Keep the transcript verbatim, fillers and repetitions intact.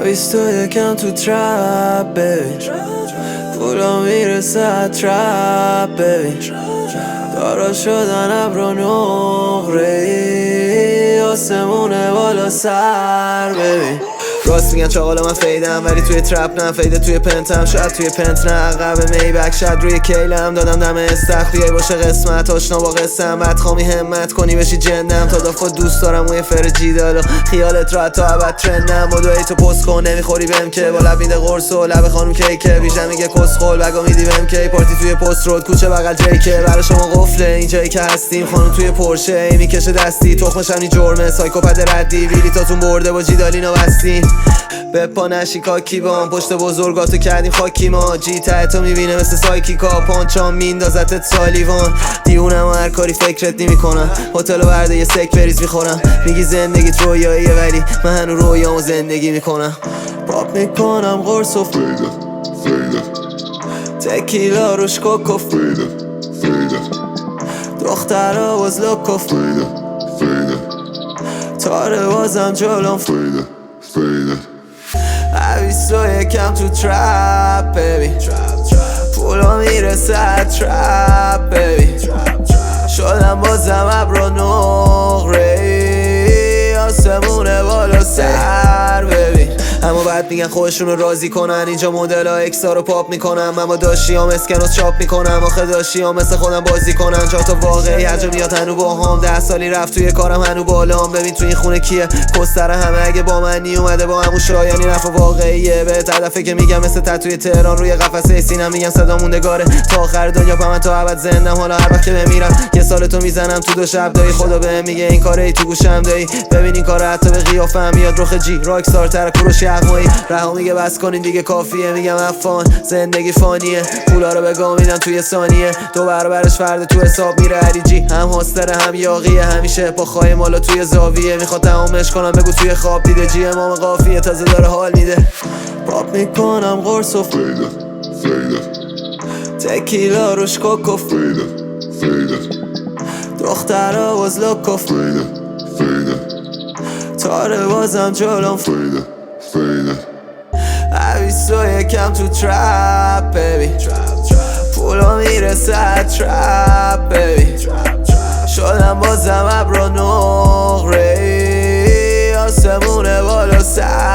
بیست و یکم تو ترپ ببین، پولا میرسه ترپ ببین، دارا شدن ابر و نقره‌ای، آسمونه بالا سر ببین. راست میگن چاقالا من فیدم، ولی توی ترپ نه، فیده توی پنتم، شاید توی پنت نه، عقب میبک شاید روی کیلم، دادم دم استخ بیای باشه قسمت، آشنا با قسم بعد خوامی همت کنی بشی جندم، تا دافت دوست دارم و یه فرجی دالا خیالت راحت تا ابد ترندم، با دوی تو پست کن نمیخوری بهم که، با لب میده قرص و لب خانم کیکه، بیشتر میگه کسخل بگا میدی بهم که، پارتی توی پست رود کوچه بغل جیکه، برای شما قفله اینجایی که هستیم، خانم توی پرشه ای میکشه دستی، تخمش هم نی جرمه سایکوپت ردی، بیلیتاتون برده با جیدالینا بستین، به پا نشی کاکی بام، پشت بزرگاتو کردیم خاکی ما، جی ته تو میبینه مثل سایکیکا، پانچام میندازتت سالیوان، دیونم و هر کاری فکرت نمیکنم، هتل و برده یه سک بریز میخورم، میگی زندگیت رویاییه ولی من هنو رویامو زندگی میکنم، پاپ میکنم قرص و فیده فیده تکیلا روش کوکو، فیده فیده دخترها باز لوکو، فیده فیده تاره بازم جلوم، فیده فیده بیست و یکم تو ترپ ببین، پولا میرسه ترپ ببین، شدم بازم ابر و نقره‌ای، آسمونه بالا سر ببین. اما بعد میگن خودشونو راضی کنن، اینجا مدل ها اکسا رو پاپ میکنم، اما داشتیام اسکنوس چاپ میکنم، آخه داشتیام مثل خودم بازی کنن، چهار تا واقعی هر جا میاد هنو با هم، ده سالی رفت توی کارم هنو بالام، ببین توی این خونه کیه کستر همه اگه با من نی اومده با همون شایانی رفت واقعیه، به هدفه که میگم مثل تتوی تهران روی قفسه سینم، میگم صدا موندگاره تا آخر دنیا، پا من تا ابد زندم، حالا هر وقت که بمیرم یه سال تو میزنم تو دو شب دایی، خدا بهم میگه این کاره ای تو گوشم دایی، ببین این کار حتی به قیافم میاد، رخ جی راکستار تر کوروش یغمایی، رها میگه بس کنین دیگه کافیه، میگم افان زندگی فانیه، پولا رو به گام میدن توی ثانیه، دو برابرش فرد تو حساب میره، علی جی هم هاستره هم یاقیه، همیشه با خواهی مالا توی زاویه، میخواد تمامش کنم بگو توی خواب دیده، جی امام قافیه تازه داره حال میده، پاپ میکنم قرص و فیده فیده تکیلا روش کوکو، فیده فیده دخترها باز لوکو، فیده فیده تاره بازم جلوم، فیده فیده بیست و یکم تو ترپ ببین، پولا میرسه ترپ ببین، شدم بازم ابر و نقره‌ای، آسمونه بالا سر